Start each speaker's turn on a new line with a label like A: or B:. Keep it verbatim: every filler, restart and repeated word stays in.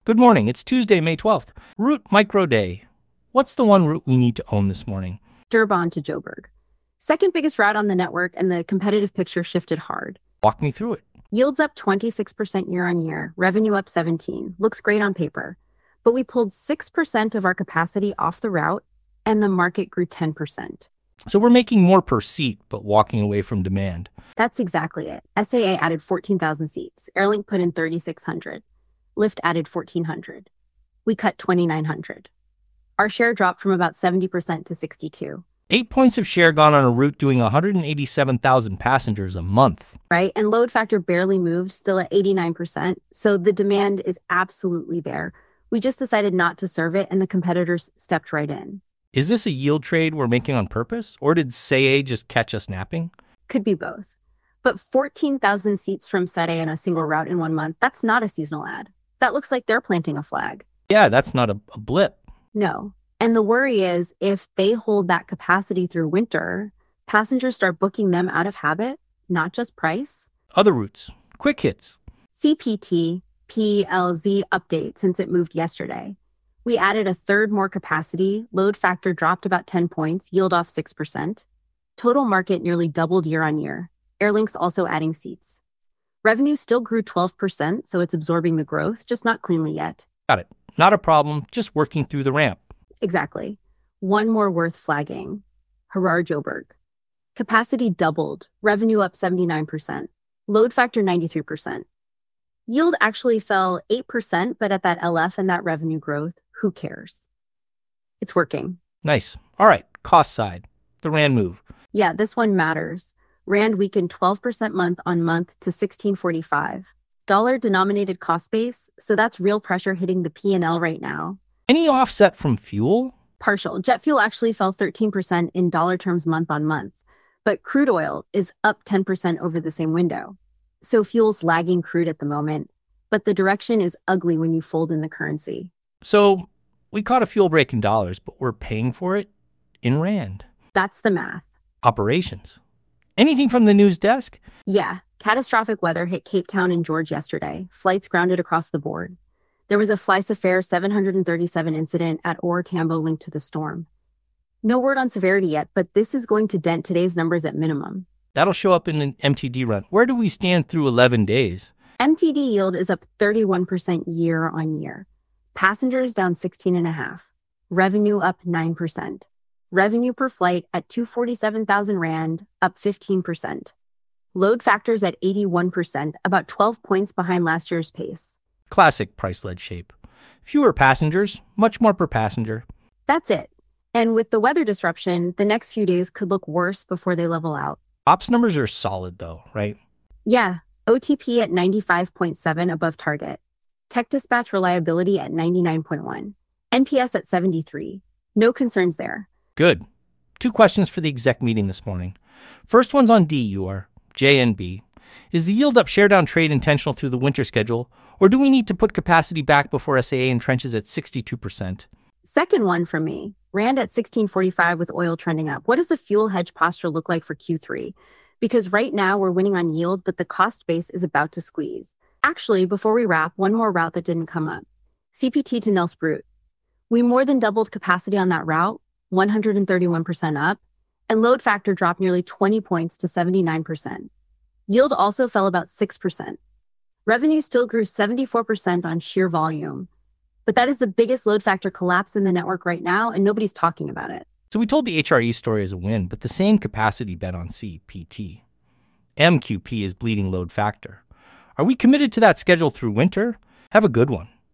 A: Good morning. It's Tuesday, May twelfth. Route Micro Day. What's the one route we need to own this morning?
B: Durban to Joburg. Second biggest route on the network, and the competitive picture shifted hard.
A: Walk me through it.
B: Yields up twenty-six percent year on year, revenue up seventeen. Looks great on paper. But we pulled six percent of our capacity off the route, and the market grew ten percent.
A: So we're making more per seat, but walking away from demand.
B: That's exactly it. S A A added fourteen thousand seats. Airlink put in thirty-six hundred. Lyft added fourteen hundred. We cut twenty-nine hundred. Our share dropped from about seventy percent to sixty-two.
A: Eight points of share gone on a route doing one hundred eighty-seven thousand passengers a month.
B: Right? And load factor barely moved, still at eighty-nine percent. So the demand is absolutely there. We just decided not to serve it, and the competitors stepped right in.
A: Is this a yield trade we're making on purpose? Or did S A A just catch us napping?
B: Could be both. But fourteen thousand seats from S A A in a single route in one month, that's not a seasonal ad. That looks like they're planting a flag.
A: Yeah, that's not a, a blip.
B: No. And the worry is if they hold that capacity through winter, passengers start booking them out of habit, not just price.
A: Other routes. Quick hits.
B: C P T, P L Z update since it moved yesterday. We added a third more capacity. Load factor dropped about ten points, yield off six percent. Total market nearly doubled year on year. Airlink's also adding seats. Revenue still grew twelve percent, so it's absorbing the growth, just not cleanly yet.
A: Got it. Not a problem, just working through the ramp.
B: Exactly. One more worth flagging. Harar Joburg. Capacity doubled, revenue up seventy-nine percent. Load factor ninety-three percent. Yield actually fell eight percent, but at that L F and that revenue growth, who cares? It's working.
A: Nice. All right, cost side. The Rand move.
B: Yeah, this one matters. Rand weakened twelve percent month on month to sixteen forty-five. Dollar denominated cost base, so that's real pressure hitting the P and L right now.
A: Any offset from fuel?
B: Partial. Jet fuel actually fell thirteen percent in dollar terms month on month, but crude oil is up ten percent over the same window. So fuel's lagging crude at the moment, but the direction is ugly when you fold in the currency.
A: So we caught a fuel break in dollars, but we're paying for it in Rand.
B: That's the math.
A: Operations. Anything from the news desk?
B: Yeah. Catastrophic weather hit Cape Town and George yesterday. Flights grounded across the board. There was a FlySafair seven hundred thirty-seven incident at OR Tambo linked to the storm. No word on severity yet, but this is going to dent today's numbers at minimum.
A: That'll show up in the M T D run. Where do we stand through eleven days?
B: M T D yield is up thirty-one percent year on year. Passengers down sixteen and a half. Revenue up nine percent. Revenue per flight at two hundred forty-seven thousand Rand, up fifteen percent. Load factors at eighty-one percent, about twelve points behind last year's pace.
A: Classic price-led shape. Fewer passengers, much more per passenger.
B: That's it. And with the weather disruption, the next few days could look worse before they level out.
A: Ops numbers are solid though, right?
B: Yeah, O T P at ninety-five point seven above target. Tech dispatch reliability at ninety-nine point one. N P S at seventy-three. No concerns there.
A: Good. Two questions for the exec meeting this morning. First one's on D U R, J N B. Is the yield up share down trade intentional through the winter schedule, or do we need to put capacity back before S A A entrenches at sixty-two percent?
B: Second one from me. Rand at sixteen forty-five with oil trending up. What does the fuel hedge posture look like for Q three? Because right now we're winning on yield, but the cost base is about to squeeze. Actually, before we wrap, one more route that didn't come up. C P T to Nelspruit. We more than doubled capacity on that route, one hundred thirty-one percent up, and load factor dropped nearly twenty points to seventy-nine percent. Yield also fell about six percent. Revenue still grew seventy-four percent on sheer volume. But that is the biggest load factor collapse in the network right now, and nobody's talking about it.
A: So we told the H R E story as a win, but the same capacity bet on C P T. M Q P is bleeding load factor. Are we committed to that schedule through winter? Have a good one.